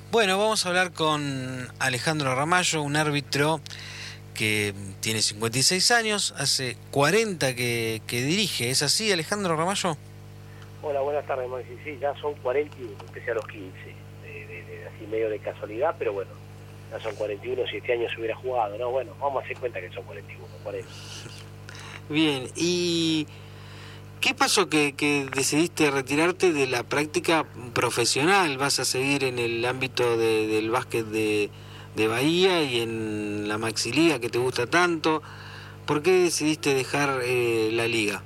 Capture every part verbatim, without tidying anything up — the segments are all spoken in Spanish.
Bueno, vamos a hablar con Alejandro Ramallo, un árbitro que tiene cincuenta y seis años, hace cuarenta que, que dirige. ¿Es así, Alejandro Ramallo? Hola, buenas tardes, Maxi. Sí, ya son cuarenta y uno, empecé a los quince, de, de, de, así medio de casualidad, pero bueno, ya son cuarenta y uno, si este año se hubiera jugado, ¿no? Bueno, vamos a hacer cuenta que son cuarenta y uno, cuarenta. Bien, ¿y qué pasó que, que decidiste retirarte de la práctica profesional? ¿Vas a seguir en el ámbito de, del básquet de, de Bahía y en la Maxiliga que te gusta tanto? ¿Por qué decidiste dejar eh, la liga?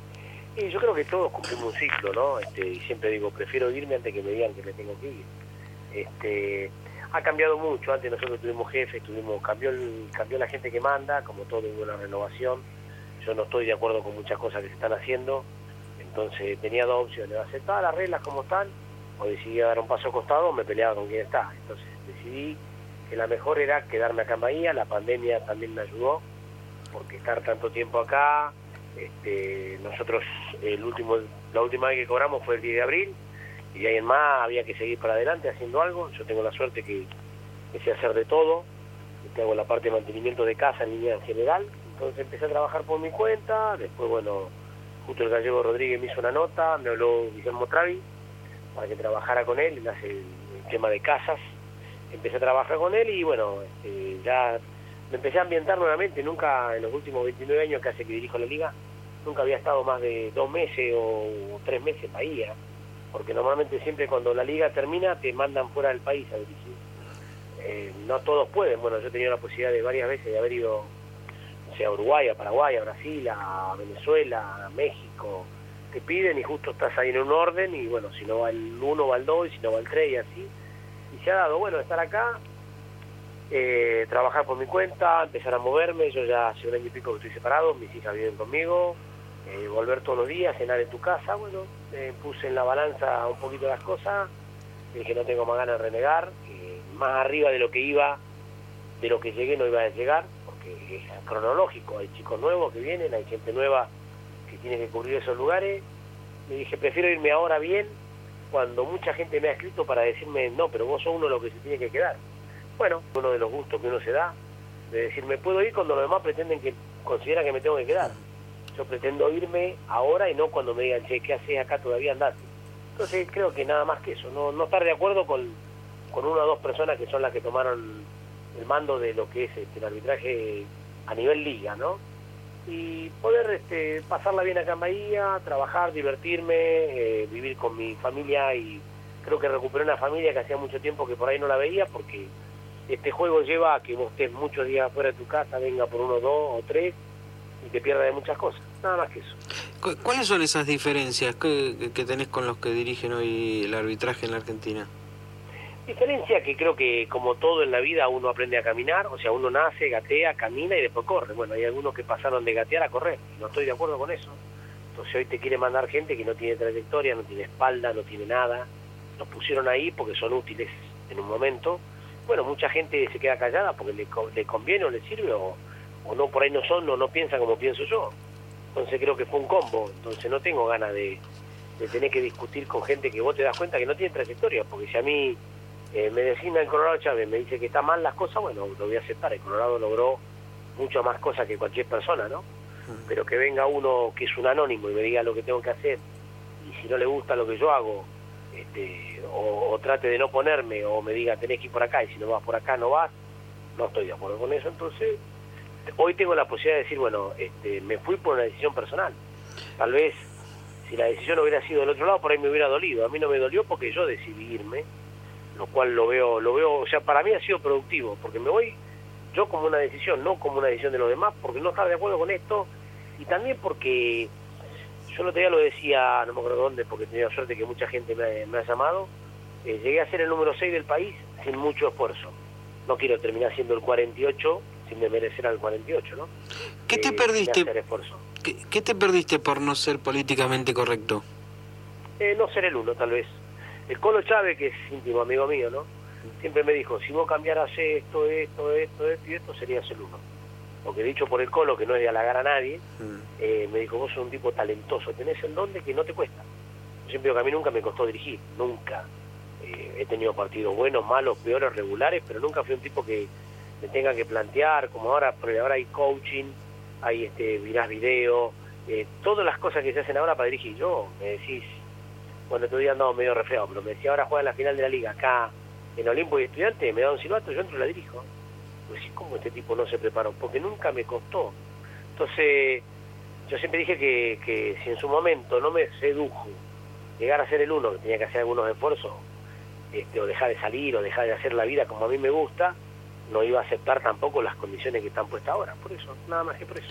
Y yo creo que todos cumplimos un ciclo, ¿no? Este, y siempre digo, prefiero irme antes que me digan que me tengo que ir. Este, ha cambiado mucho. Antes nosotros tuvimos jefes, tuvimos, cambió, el, cambió la gente que manda, como todo hubo una renovación. Yo no estoy de acuerdo con muchas cosas que se están haciendo, entonces tenía dos opciones: aceptar las reglas como están, o decidí dar un paso costado, me peleaba con quien está. Entonces decidí que la mejor era quedarme acá en Bahía. La pandemia también me ayudó, porque estar tanto tiempo acá, este, nosotros el último, la última vez que cobramos fue el diez de abril, y de ahí en más había que seguir para adelante haciendo algo. Yo tengo la suerte que, que sé hacer de todo, que hago la parte de mantenimiento de casa en línea en general. Entonces empecé a trabajar por mi cuenta. Después, bueno, justo el gallego Rodríguez me hizo una nota, me habló Guillermo Travi para que trabajara con él, él hace el, el tema de casas. Empecé a trabajar con él y bueno, este, ya me empecé a ambientar nuevamente. Nunca, en los últimos veintinueve años que hace que dirijo la liga, nunca había estado más de dos meses o, o tres meses en Bahía, porque normalmente siempre cuando la liga termina te mandan fuera del país a dirigir. Eh, no todos pueden. Bueno, yo he tenido la posibilidad de varias veces de haber ido, o sea, a Uruguay, a Paraguay, a Brasil, a Venezuela, a México. Te piden y justo estás ahí en un orden, y bueno, si no va el uno va el dos, y si no va el tres, y así. Y se ha dado, bueno, estar acá, eh, trabajar por mi cuenta, empezar a moverme. Yo ya hace un año y pico que estoy separado, mis hijas viven conmigo, eh, volver todos los días, cenar en tu casa. Bueno, eh, puse en la balanza un poquito las cosas, dije no tengo más ganas de renegar, eh, más arriba de lo que iba, de lo que llegué no iba a llegar, porque es cronológico, hay chicos nuevos que vienen, hay gente nueva que tiene que cubrir esos lugares. Me dije, prefiero irme ahora bien, cuando mucha gente me ha escrito para decirme, no, pero vos sos uno de los que se tiene que quedar. Bueno, uno de los gustos que uno se da, de decir, me puedo ir cuando los demás pretenden que, consideran que me tengo que quedar. Yo pretendo irme ahora y no cuando me digan, che, ¿qué haces acá todavía? Andate. Entonces creo que nada más que eso, no, no estar de acuerdo con, con una o dos personas que son las que tomaron el mando de lo que es este, el arbitraje a nivel liga, ¿no? Y poder este, pasarla bien acá en Bahía, trabajar, divertirme, eh, vivir con mi familia. Y creo que recuperé una familia que hacía mucho tiempo que por ahí no la veía, porque este juego lleva a que vos estés muchos días fuera de tu casa, venga por uno, dos o tres, y te pierdas de muchas cosas, nada más que eso. ¿Cuáles son esas diferencias que, que tenés con los que dirigen hoy el arbitraje en la Argentina? Diferencia que creo que, como todo en la vida, uno aprende a caminar. O sea, uno nace, gatea, camina y después corre. Bueno, hay algunos que pasaron de gatear a correr, y no estoy de acuerdo con eso. Entonces hoy te quiere mandar gente que no tiene trayectoria, no tiene espalda, no tiene nada. Los pusieron ahí porque son útiles en un momento. Bueno, mucha gente se queda callada porque le, le conviene o le sirve, o, o no, por ahí no son, o no piensan como pienso yo. Entonces creo que fue un combo. Entonces no tengo ganas de, de tener que discutir con gente que vos te das cuenta que no tiene trayectoria, porque si a mí Eh, me designa el Colorado Chávez, me dice que está mal las cosas, bueno, lo voy a aceptar. El Colorado logró mucho más cosas que cualquier persona, ¿no? Pero que venga uno que es un anónimo y me diga lo que tengo que hacer, y si no le gusta lo que yo hago, este, o, o trate de no ponerme, o me diga tenés que ir por acá, y si no vas por acá no vas, no estoy de acuerdo con eso. Entonces hoy tengo la posibilidad de decir, bueno, este, me fui por una decisión personal. Tal vez si la decisión hubiera sido del otro lado, por ahí me hubiera dolido. A mí no me dolió porque yo decidí irme, lo cual lo veo, lo veo, o sea, para mí ha sido productivo, porque me voy yo como una decisión, no como una decisión de los demás, porque no estaba de acuerdo con esto. Y también porque yo el otro día lo decía, no me acuerdo dónde, porque tenía suerte que mucha gente me, me ha llamado, eh, llegué a ser el número seis del país sin mucho esfuerzo. No quiero terminar siendo el cuarenta y ocho sin me merecer al cuarenta y ocho, ¿no? ¿Qué te eh, perdiste? Hacer esfuerzo. ¿Qué, ¿Qué te perdiste por no ser políticamente correcto? Eh, no ser el uno, tal vez. El Colo Chávez, que es íntimo amigo mío, ¿no? Siempre me dijo, si vos cambiaras esto, esto, esto, esto y esto, serías el uno. Porque dicho por el Colo, que no es de halagar a nadie, mm. eh, me dijo, vos sos un tipo talentoso, tenés el don de que no te cuesta. Yo siempre digo que a mí nunca me costó dirigir, nunca. eh, he tenido partidos buenos, malos, peores, regulares, pero nunca fui un tipo que me tenga que plantear, como ahora, porque ahora hay coaching, hay este, mirás video, eh, todas las cosas que se hacen ahora para dirigir. Yo, me decís, bueno, todavía andaba medio resfriado, pero me decía, ahora juega en la final de la liga acá, en Olimpo y Estudiantes, me da un silbato, yo entro y la dirijo. Pues sí, ¿cómo este tipo no se preparó? Porque nunca me costó. Entonces, yo siempre dije que, que si en su momento no me sedujo llegar a ser el uno, que tenía que hacer algunos esfuerzos, este, o dejar de salir, o dejar de hacer la vida como a mí me gusta, no iba a aceptar tampoco las condiciones que están puestas ahora. Por eso, nada más que por eso.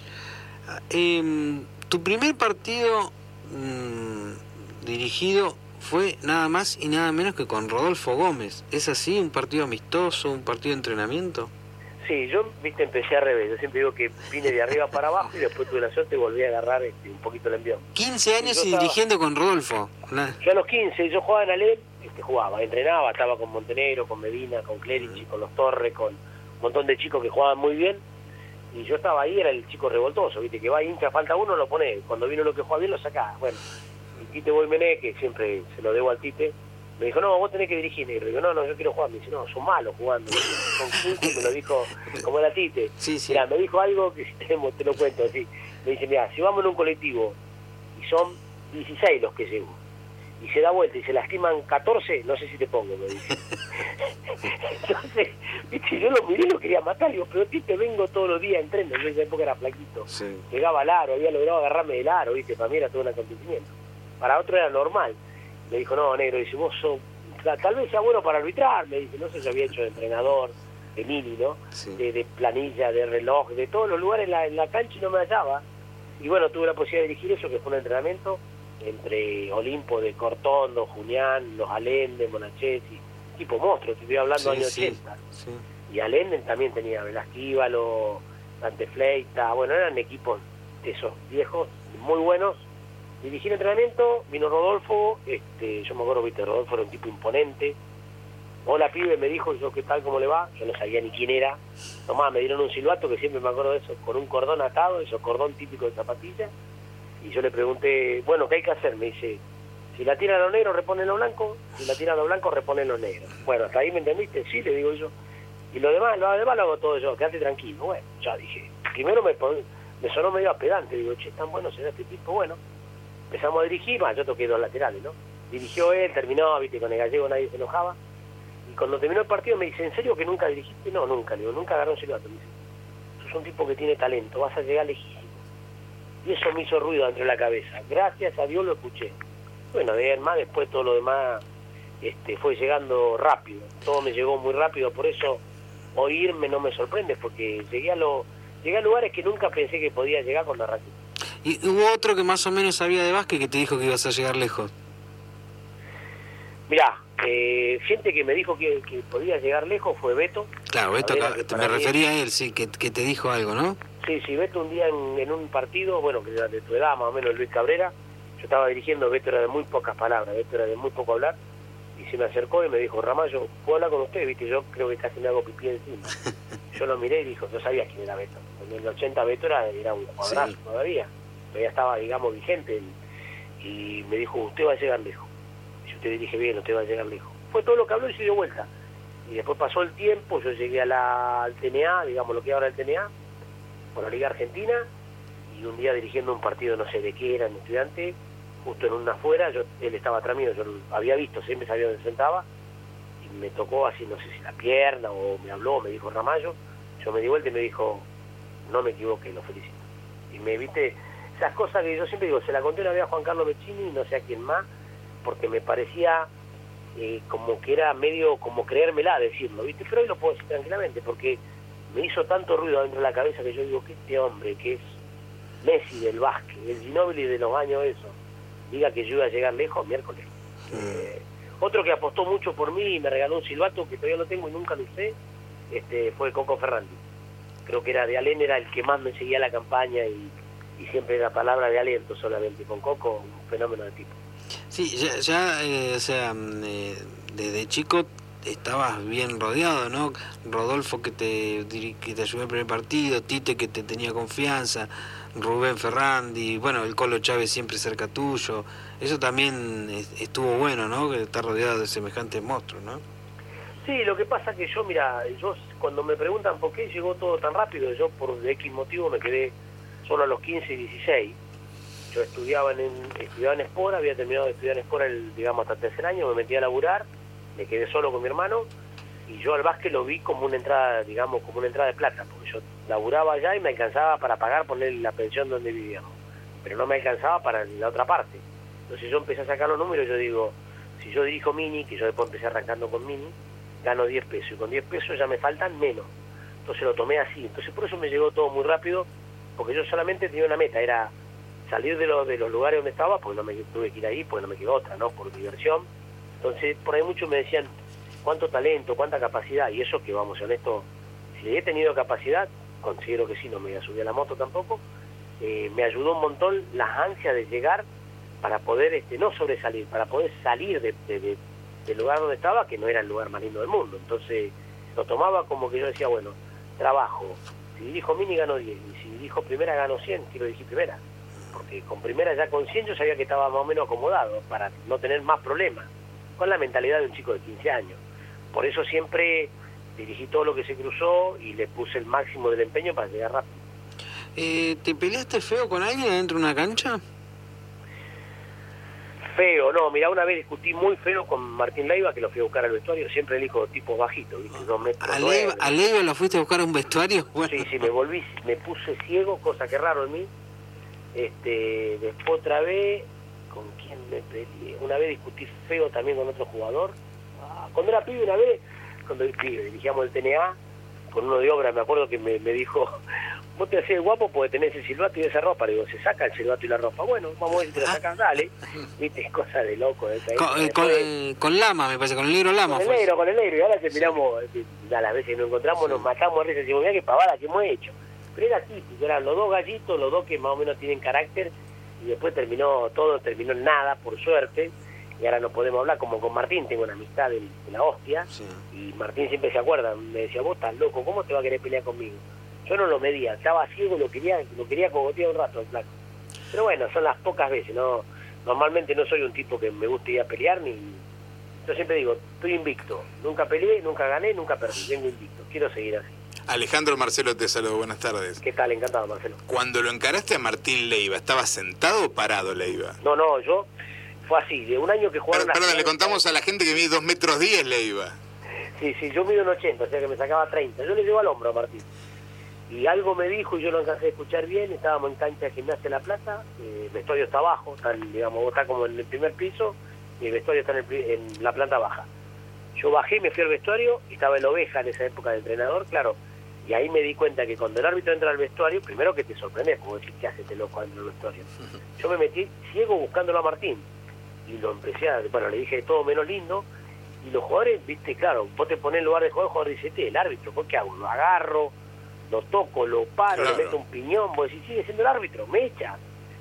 Eh, tu primer partido mmm, dirigido fue nada más y nada menos que con Rodolfo Gómez. ¿Es así? ¿Un partido amistoso? ¿Un partido de entrenamiento? Sí, yo, viste, empecé al revés. Yo siempre digo que vine de arriba para abajo y después tuve la suerte y volví a agarrar este, un poquito el envión. quince años y, y estaba, dirigiendo con Rodolfo. Yo a los quince, yo jugaba en Alem, este, jugaba, entrenaba, estaba con Montenegro, con Medina, con Clerici, con Los Torres, con un montón de chicos que jugaban muy bien. Y yo estaba ahí, era el chico revoltoso, viste, que va hincha, falta uno, lo pone. Cuando vino lo que juega bien, lo sacá. Bueno, y Tite Boimené, que siempre se lo debo al Tite, me dijo, no, vos tenés que dirigir, negro. Y digo, no, no, yo quiero jugar. Me dice, no, son malos jugando. Son cinco, me lo dijo, como era Tite. Sí, sí. Mirá, me dijo algo que te, te lo cuento así. Me dice, mirá, si vamos en un colectivo y son dieciséis los que llevo, y se da vuelta y se lastiman catorce, no sé si te pongo, me dice. Entonces, viste, yo lo miré y lo quería matar. Digo, pero Tite, vengo todos los días, entreno. Yo en esa época era flaquito. Sí. Llegaba al aro, había logrado agarrarme del aro, viste, para mí era todo un acontecimiento. Para otro era normal. Me dijo, no, negro, dice, vos sos, tal vez sea bueno para arbitrar, me dice, no sé si había hecho de entrenador, de mini, ¿no? Sí. De, de planilla, de reloj, de todos los lugares en la, en la cancha y no me hallaba. Y bueno, tuve la posibilidad de dirigir eso, que fue un entrenamiento entre Olimpo de Cortondo, Julián, los Allende, Monachesi, tipo monstruo, te estoy hablando sí, años sí, ochenta. Sí. Y Allende también tenía Velasquívalo, Dante Fleita, bueno, eran equipos de esos viejos, muy buenos. Dirigí el entrenamiento, vino Rodolfo, este, yo me acuerdo, viste, Rodolfo era un tipo imponente. Hola, pibe, me dijo, yo, ¿qué tal, cómo le va? Yo no sabía ni quién era. Nomás me dieron un silbato, que siempre me acuerdo de eso, con un cordón atado, esos cordón típico de zapatilla. Y yo le pregunté, bueno, ¿qué hay que hacer? Me dice, si la tiran a los negros, reponen los blancos, si la tiran a los blancos, reponen los negros. Bueno, ¿hasta ahí me entendiste? Sí, le digo yo. Y lo demás, lo demás lo hago todo yo, quédate tranquilo. Bueno, ya dije, primero me, me sonó medio apedante, digo, che, tan bueno será este tipo, bueno. Empezamos a dirigir, más yo toqué dos laterales, ¿no? Dirigió él, terminó, viste, con el gallego nadie se enojaba. Y cuando terminó el partido me dice, ¿en serio que nunca dirigiste? No, nunca, le digo, nunca agarró un silbato. Me dice, sos un tipo que tiene talento, vas a llegar lejísimo. Y eso me hizo ruido dentro de la cabeza. Gracias a Dios lo escuché. Bueno, de más después todo lo demás este, fue llegando rápido. Todo me llegó muy rápido, por eso oírme no me sorprende, porque llegué a, lo, llegué a lugares que nunca pensé que podía llegar con la ratita. ¿Y hubo otro que más o menos sabía de básquet que te dijo que ibas a llegar lejos? Mirá, eh, gente que me dijo que, que podía llegar lejos fue Beto. Claro, Beto, acá, me refería a él, sí, que, que te dijo algo, ¿no? Sí, sí, Beto un día en, en un partido, bueno, que era de tu edad, más o menos, Luis Cabrera, yo estaba dirigiendo, Beto era de muy pocas palabras, Beto era de muy poco hablar, y se me acercó y me dijo, Ramallo, ¿puedo hablar con usted? Viste, yo creo que casi me hago pipí encima. Yo lo miré y dijo, yo sabía quién era Beto. En el ochenta Beto era, era un jugadorazo, sí, todavía. Todavía estaba, digamos, vigente, y me dijo, usted va a llegar lejos. Y yo te dije, bien, usted va a llegar lejos. Fue todo lo que habló y se dio vuelta. Y después pasó el tiempo, yo llegué a la, al T N A, digamos lo que ahora el T N A, por la Liga Argentina, y un día dirigiendo un partido, no sé de qué era, en Estudiante, justo en una afuera, yo, él estaba atrás mío, yo lo había visto, siempre sabía dónde se sentaba, y me tocó así, no sé si la pierna, o me habló, me dijo Ramallo, yo me di vuelta y me dijo, no me equivoqué, lo felicito. Y me viste, esas cosas que yo siempre digo, se la conté una vez a Juan Carlos Meccini y no sé a quién más, porque me parecía eh, como que era medio como creérmela decirlo, ¿viste? Pero hoy lo puedo decir tranquilamente, porque me hizo tanto ruido dentro de la cabeza que yo digo que este hombre, que es Messi del básquet, el Ginóbili de los años esos, diga que yo iba a llegar lejos, miércoles. Eh, otro que apostó mucho por mí y me regaló un silbato que todavía lo tengo y nunca lo usé, este, fue Coco Ferrandi. Creo que era de Alén, era el que más me seguía la campaña y, y siempre era palabra de aliento solamente. Con Coco, un fenómeno de tipo. Sí, ya, ya eh, o sea, eh, desde chico estabas bien rodeado, ¿no? Rodolfo que te, que te ayudó en el primer partido, Tite que te tenía confianza, Rubén Ferrandi, bueno, el Colo Chávez siempre cerca tuyo. Eso también estuvo bueno, ¿no? Que estar rodeado de semejantes monstruos, ¿no? Sí, lo que pasa que yo, mira, yo cuando me preguntan por qué llegó todo tan rápido, yo por X motivo me quedé solo a los quince y dieciséis. Yo estudiaba en, estudiaba en Espora, había terminado de estudiar en Espora, el, digamos, hasta el tercer año, me metí a laburar, me quedé solo con mi hermano, y yo al básquet lo vi como una entrada, digamos, como una entrada de plata, porque yo laburaba allá y me alcanzaba para pagar, poner la pensión donde vivíamos, pero no me alcanzaba para la otra parte. Entonces yo empecé a sacar los números, yo digo, si yo dirijo Mini, que yo después empecé arrancando con Mini, gano diez pesos, y con diez pesos ya me faltan menos. Entonces lo tomé así, entonces por eso me llegó todo muy rápido, porque yo solamente tenía una meta, era salir de, lo, de los lugares donde estaba, porque no me tuve que ir ahí, porque no me quedó otra, ¿no? Por diversión. Entonces por ahí muchos me decían, cuánto talento, cuánta capacidad, y eso que, vamos, honesto, si he tenido capacidad, considero que sí, no me voy a subir a la moto tampoco, eh, me ayudó un montón las ansias de llegar para poder, este, no sobresalir, para poder salir de, de, de, del lugar donde estaba, que no era el lugar más lindo del mundo. Entonces lo tomaba como que yo decía, bueno, trabajo, si dirijo Mini gano diez, y si dirijo primera gano cien, quiero dirigir primera, porque con primera ya con cien yo sabía que estaba más o menos acomodado, para no tener más problemas, con la mentalidad de un chico de quince años. Por eso siempre dirigí todo lo que se cruzó y le puse el máximo del empeño para llegar rápido. Eh, ¿Te peleaste feo con alguien adentro de una cancha? Feo, no, mira, una vez discutí muy feo con Martín Leiva, que lo fui a buscar al vestuario, siempre elijo tipos bajitos, ¿viste? Dos metros ¿A Leiva, ¿A Leiva lo fuiste a buscar a un vestuario? Bueno. Sí, sí, me volví, me puse ciego, cosa que raro en mí. Este, después otra vez, ¿con quién me peleé? Una vez discutí feo también con otro jugador. Ah, cuando era pibe una vez, cuando dirigíamos el T N A, con uno de obra, me acuerdo que me, me dijo, vos te hacés guapo porque tenés el silbato y esa ropa. Le digo, se saca el silbato y la ropa. Bueno, vamos a ver si te la sacas, dale. Viste, es cosa de loco. De con, eh, con, eh, con Lama, me parece, con el negro Lama. Con el negro, con el negro. Y ahora te miramos, a las veces que nos encontramos, sí, nos matamos a risa y decimos, mira qué pavada que hemos hecho. Pero era típico, eran los dos gallitos, los dos que más o menos tienen carácter, y después terminó, todo terminó en nada, por suerte, y ahora no podemos hablar, como con Martín, tengo una amistad de, de la hostia, sí. Y Martín siempre se acuerda, me decía, vos estás loco, ¿cómo te va a querer pelear conmigo? Yo no lo medía, estaba ciego, lo quería, lo quería cogotear un rato, el flaco. Pero bueno, son las pocas veces, no, normalmente no soy un tipo que me guste ir a pelear, ni, yo siempre digo, estoy invicto, nunca peleé, nunca gané, nunca perdí, vengo invicto, quiero seguir así. Alejandro Marcelo te saludo, buenas tardes. ¿Qué tal? Encantado, Marcelo. Cuando lo encaraste a Martín Leiva, ¿estaba sentado o parado Leiva? No, no, yo, fue así, de un año que jugaron... Perdón, perdón le contamos a la gente que mide dos metros diez Leiva. Sí, sí, yo mido un ochenta, o sea que me sacaba treinta, yo le llevo al hombro a Martín. Y algo me dijo y yo lo alcancé a escuchar bien, estábamos en cancha de Gimnasia de La Plata, eh, el vestuario está abajo, está, digamos, vos estás como en el primer piso y el vestuario está en, el, en la planta baja. Yo bajé, me fui al vestuario, y estaba el Oveja en esa época de entrenador, claro. Y ahí me di cuenta que cuando el árbitro entra al vestuario, primero que te sorprendes, como decir, ¿qué hace este loco dentro del vestuario? Yo me metí ciego buscándolo a Martín, y lo empecé a, bueno, le dije todo menos lindo, y los jugadores, viste, claro, vos te ponés en lugar de jugador, el jugador dice, el árbitro, ¿por qué hago? Lo agarro, lo toco, lo paro, claro, le meto un piñón, vos decís, sigue siendo el árbitro, me echa.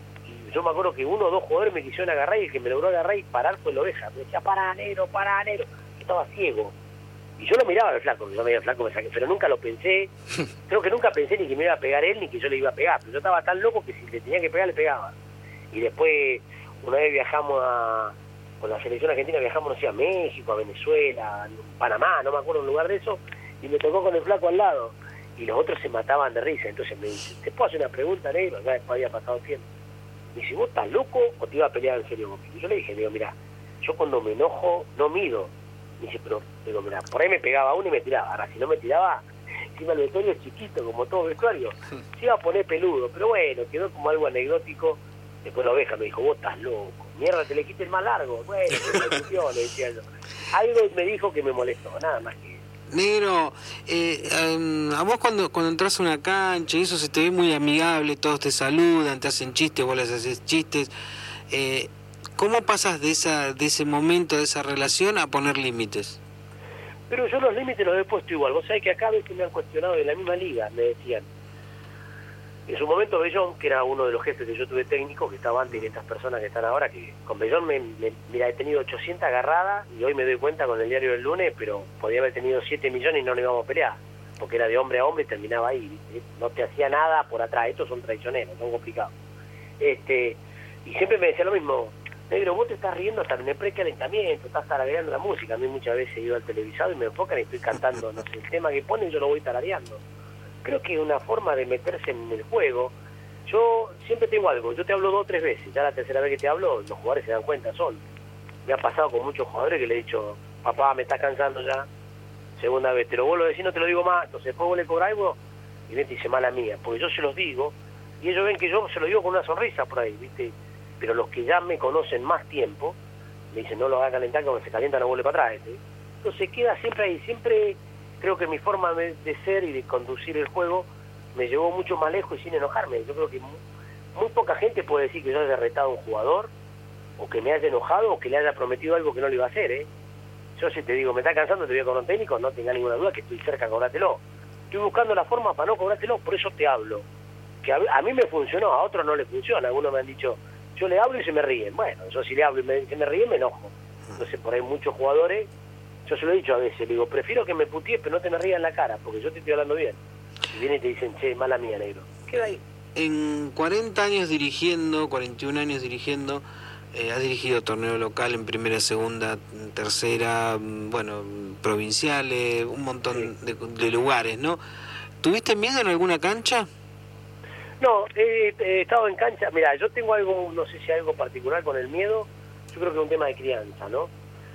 Y yo me acuerdo que uno o dos jugadores me quisieron agarrar, y el que me logró agarrar y parar fue el Oveja, me decía, para negro, para negro, estaba ciego. Y yo lo miraba al flaco, yo me veía al flaco, me saqué, pero nunca lo pensé, creo que nunca pensé ni que me iba a pegar él, ni que yo le iba a pegar, pero yo estaba tan loco que si le tenía que pegar, le pegaba. Y después, una vez viajamos a, con la selección argentina, viajamos, no sé, a México, a Venezuela, a Panamá, no me acuerdo un lugar de eso, y me tocó con el flaco al lado, y los otros se mataban de risa, entonces me dice, ¿te puedo hacer una pregunta, negro? Ya después había pasado tiempo. Me dice, ¿vos estás loco o te iba a pelear en serio conmigo? Y yo le dije, digo, mira, yo cuando me enojo no mido. Me dice, pero, digo, mira, por ahí me pegaba uno y me tiraba. Ahora, si no me tiraba, encima el vestuario es chiquito, como todo vestuario, se iba a poner peludo. Pero bueno, quedó como algo anecdótico. Después la Oveja me dijo, vos estás loco. Mierda, te le quité el más largo. Bueno, que me puteó, le decía yo. Algo me dijo que me molestó, nada más que... Negro, eh, eh, a vos cuando, cuando entras a una cancha y eso se te ve muy amigable, todos te saludan, te hacen chistes, vos les haces chistes... Eh, ¿Cómo pasas de esa de ese momento, de esa relación, a poner límites? Pero yo los límites los he puesto igual. Vos sabés que acá a veces me han cuestionado de la misma liga. Me decían, En su momento Bellón, que era uno de los jefes que yo tuve técnico, que estaba antes de estas personas que están ahora, que con Bellón me, me, mira, he tenido ochocientas agarradas y hoy me doy cuenta con el diario del lunes, pero podía haber tenido siete millones y no nos íbamos a pelear, porque era de hombre a hombre y terminaba ahí, ¿viste? No te hacía nada por atrás, estos son traicioneros, son complicados. Este, y siempre me decía lo mismo, negro, vos te estás riendo hasta en el precalentamiento, estás tarareando la música. A mí muchas veces he ido al televisado y me enfocan y estoy cantando, no sé, el tema que ponen yo lo voy tarareando. Creo que es una forma de meterse en el juego. Yo siempre tengo algo, yo te hablo dos o tres veces, ya la tercera vez que te hablo, los jugadores se dan cuenta, son. Me ha pasado con muchos jugadores que le he dicho, papá, me estás cansando ya. Segunda vez, te lo vuelvo a decir, no te lo digo más. Entonces después vos le cobras algo y vete y dice mala mía, porque yo se los digo y ellos ven que yo se lo digo con una sonrisa por ahí, ¿viste? Pero los que ya me conocen más tiempo, me dicen, no lo haga calentar, que cuando se calienta no vuelve para atrás. ¿sí? Entonces queda siempre ahí, siempre creo que mi forma de, de ser y de conducir el juego me llevó mucho más lejos y sin enojarme. Yo creo que muy, muy poca gente puede decir que yo haya retado a un jugador, o que me haya enojado, o que le haya prometido algo que no le iba a hacer. ¿eh? Yo si te digo, me está cansando, te voy a cobrar un técnico, no tenga ninguna duda que estoy cerca de cobrártelo. Estoy buscando la forma para no cobrártelo, por eso te hablo. Que a, a mí me funcionó, a otros no les funciona. Algunos me han dicho, yo le hablo y se me ríen. Bueno, yo si le hablo y me, se me ríen, me enojo. Entonces, por ahí muchos jugadores, yo se lo he dicho a veces, le digo, prefiero que me putees, pero no te me rías en la cara, porque yo te estoy hablando bien. Y vienen y te dicen, che, mala mía, negro. Queda ahí. En cuarenta años dirigiendo, cuarenta y un años dirigiendo, eh, has dirigido torneo local en primera, segunda, tercera, bueno, provinciales, un montón sí. de, de lugares, ¿no? ¿Tuviste miedo en alguna cancha? No, he, he estado en cancha. Mira, yo tengo algo, no sé si algo particular con el miedo. Yo creo que es un tema de crianza, ¿no?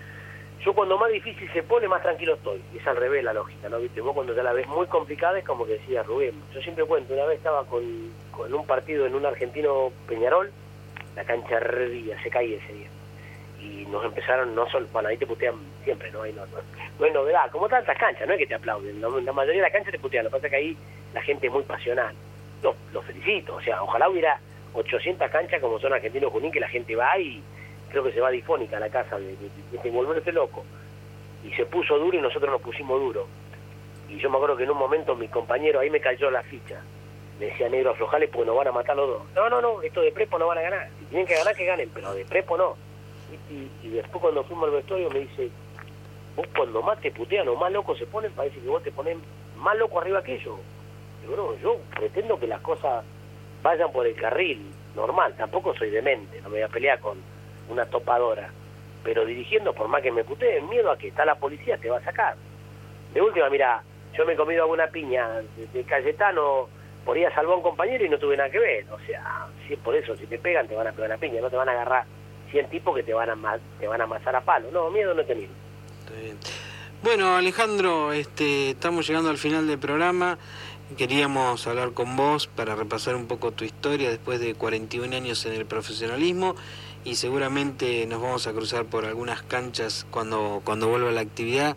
Yo cuando más difícil se pone, más tranquilo estoy. Es al revés la lógica, ¿no? ¿Viste? Vos cuando ya la ves muy complicada es como que decía Rubén. Yo siempre cuento, una vez estaba con, con un partido en un argentino Peñarol, la cancha hervía, se caía ese día. Y nos empezaron, no solo, bueno, ahí te putean siempre, ¿no? Ahí no, no, no es novedad, como tantas canchas, no es que te aplauden. La, la mayoría de las canchas te putean, lo que pasa es que ahí la gente es muy pasional. Lo, lo felicito, o sea, ojalá hubiera ochocientas canchas como son Argentinos Junín, que la gente va y creo que se va difónica a la casa de, de, de, de volverse loco. Y se puso duro y nosotros nos pusimos duro. Y yo me acuerdo que en un momento mi compañero, ahí me cayó la ficha, me decía, negro, aflojale porque nos van a matar los dos. No, no, no, esto de prepo no van a ganar. Si tienen que ganar, que ganen, pero de prepo no. Y, y después cuando fuimos al vestuario me dice, vos cuando más te putean o más locos se ponen, parece que vos te pones más loco arriba que ellos. Digo, no, yo pretendo que las cosas vayan por el carril normal, tampoco soy demente, no me voy a pelear con una topadora, pero dirigiendo, por más que me puteen, miedo a que está la policía, te va a sacar. De última, mira, yo me he comido alguna piña de, de Cayetano, por ir a salvar a un compañero y no tuve nada que ver, o sea, si es por eso, si te pegan, te van a pegar una piña, no te van a agarrar cien tipos que te van a te van a amasar a palo, no, miedo no he tenido. Está bien. Bueno, Alejandro, este, estamos llegando al final del programa. Queríamos hablar con vos para repasar un poco tu historia después de cuarenta y un años en el profesionalismo y seguramente nos vamos a cruzar por algunas canchas cuando cuando vuelva la actividad,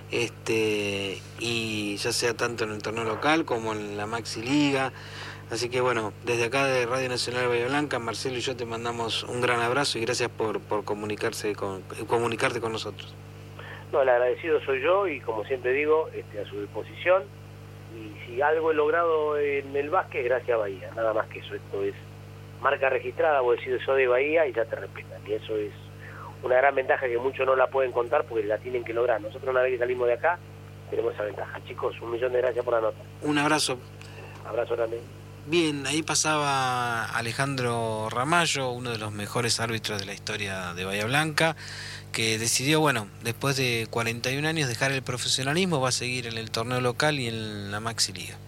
este y ya sea tanto en el torneo local como en la Maxi Liga. Así que bueno, desde acá de Radio Nacional de Bahía Blanca, Marcelo y yo te mandamos un gran abrazo y gracias por, por comunicarse con, comunicarte con nosotros. No, el agradecido soy yo y como siempre digo, este, a su disposición. Y si algo he logrado en el básquet, gracias a Bahía, nada más que eso. Esto es marca registrada, vos decís soy de Bahía y ya te respetan. Y eso es una gran ventaja que muchos no la pueden contar porque la tienen que lograr. Nosotros una vez que salimos de acá, tenemos esa ventaja. Chicos, un millón de gracias por la nota. Un abrazo. Abrazo grande. Bien, ahí pasaba Alejandro Ramallo, uno de los mejores árbitros de la historia de Bahía Blanca, que decidió, bueno, después de cuarenta y un años dejar el profesionalismo, va a seguir en el torneo local y en la Maxi Liga.